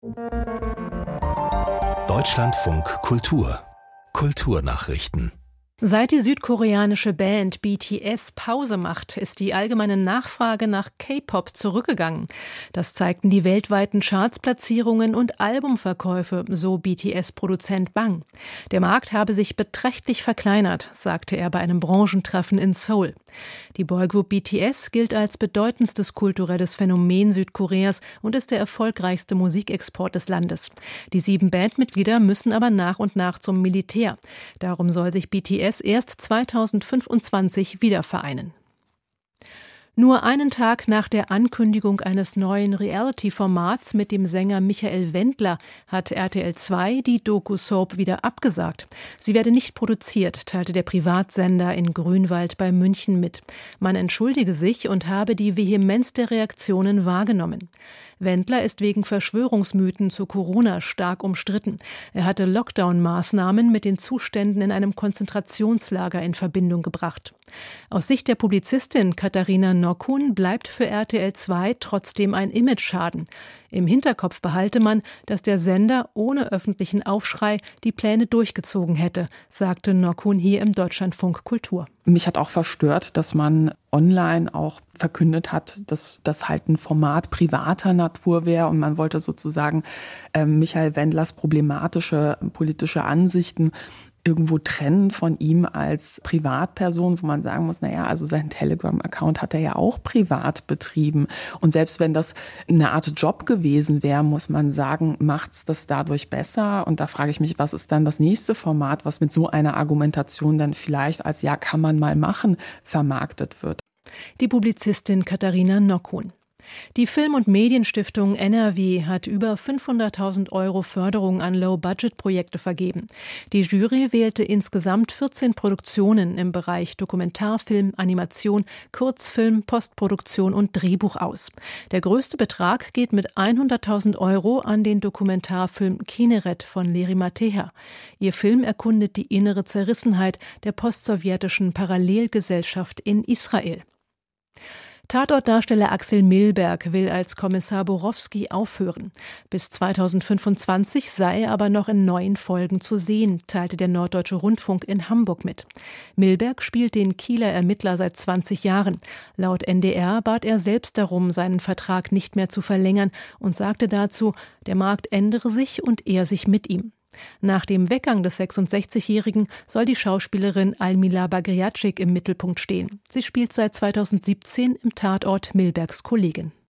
Deutschlandfunk Kultur. Kulturnachrichten. Seit die südkoreanische Band BTS Pause macht, ist die allgemeine Nachfrage nach K-Pop zurückgegangen. Das zeigten die weltweiten Chartsplatzierungen und Albumverkäufe, so BTS-Produzent Bang. Der Markt habe sich beträchtlich verkleinert, sagte er bei einem Branchentreffen in Seoul. Die Boygroup BTS gilt als bedeutendstes kulturelles Phänomen Südkoreas und ist der erfolgreichste Musikexport des Landes. Die 7 Bandmitglieder müssen aber nach und nach zum Militär. Darum soll sich BTS erst 2025 wieder vereinen. Nur einen Tag nach der Ankündigung eines neuen Reality-Formats mit dem Sänger Michael Wendler hat RTL 2 die Doku-Soap wieder abgesagt. Sie werde nicht produziert, teilte der Privatsender in Grünwald bei München mit. Man entschuldige sich und habe die Vehemenz der Reaktionen wahrgenommen. Wendler ist wegen Verschwörungsmythen zu Corona stark umstritten. Er hatte Lockdown-Maßnahmen mit den Zuständen in einem Konzentrationslager in Verbindung gebracht. Aus Sicht der Publizistin Katharina Norkun bleibt für RTL 2 trotzdem ein Imageschaden. Im Hinterkopf behalte man, dass der Sender ohne öffentlichen Aufschrei die Pläne durchgezogen hätte, sagte Norkun hier im Deutschlandfunk Kultur. Mich hat auch verstört, dass man online auch verkündet hat, dass das halt ein Format privater Natur wäre und man wollte sozusagen Michael Wendlers problematische politische Ansichten irgendwo trennen von ihm als Privatperson, wo man sagen muss, naja, also seinen Telegram-Account hat er ja auch privat betrieben. Und selbst wenn das eine Art Job gewesen wäre, muss man sagen, macht's das dadurch besser? Und da frage ich mich, was ist dann das nächste Format, was mit so einer Argumentation dann vielleicht als ja, kann man mal machen, vermarktet wird? Die Publizistin Katharina Norkun. Die Film- und Medienstiftung NRW hat über 500.000 € Förderung an Low-Budget-Projekte vergeben. Die Jury wählte insgesamt 14 Produktionen im Bereich Dokumentarfilm, Animation, Kurzfilm, Postproduktion und Drehbuch aus. Der größte Betrag geht mit 100.000 € an den Dokumentarfilm Kineret von Leri Mateja. Ihr Film erkundet die innere Zerrissenheit der postsowjetischen Parallelgesellschaft in Israel. Tatortdarsteller Axel Milberg will als Kommissar Borowski aufhören. Bis 2025 sei er aber noch in 9 Folgen zu sehen, teilte der Norddeutsche Rundfunk in Hamburg mit. Milberg spielt den Kieler Ermittler seit 20 Jahren. Laut NDR bat er selbst darum, seinen Vertrag nicht mehr zu verlängern und sagte dazu, der Markt ändere sich und er sich mit ihm. Nach dem Weggang des 66-Jährigen soll die Schauspielerin Almila Bagriacic im Mittelpunkt stehen. Sie spielt seit 2017 im Tatort Milbergs Kollegin.